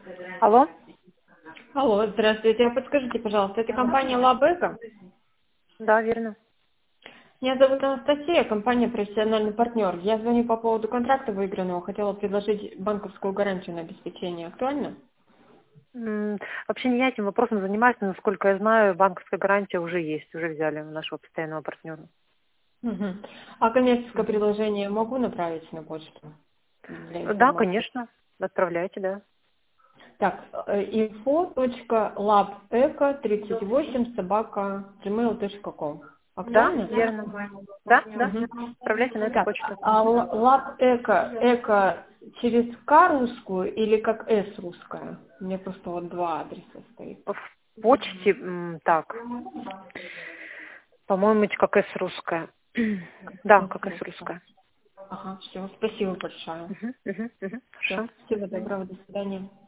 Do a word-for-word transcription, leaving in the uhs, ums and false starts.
Алло? Алло, здравствуйте. Подскажите, пожалуйста, это компания Лабэко? Да, верно. Меня зовут Анастасия, компания «Профессиональный партнер». Я звоню по поводу контракта выигранного. Хотела предложить банковскую гарантию на обеспечение. Актуально? М, Вообще не я этим вопросом занимаюсь, но, насколько я знаю, банковская гарантия уже есть, уже взяли у нашего постоянного партнера. Мгм. А коммерческое Мгм. предложение могу направить на почту для Да, информации? конечно. Отправляйте, да. Так, info.labeco тридцать восемь собака gmail точка com. Да, Актуально? верно. Да, да. Мгм. Отправляйте на эту Так, почту. а лап эко, эко через К русскую или как С русская? У меня просто вот два адреса стоит. В почте, м, так, по-моему, как С русская. Да, С как С русская. русская. Ага, все, спасибо большое. Мгм, мгм, мгм. Все, Хорошо. всего доброго, до свидания.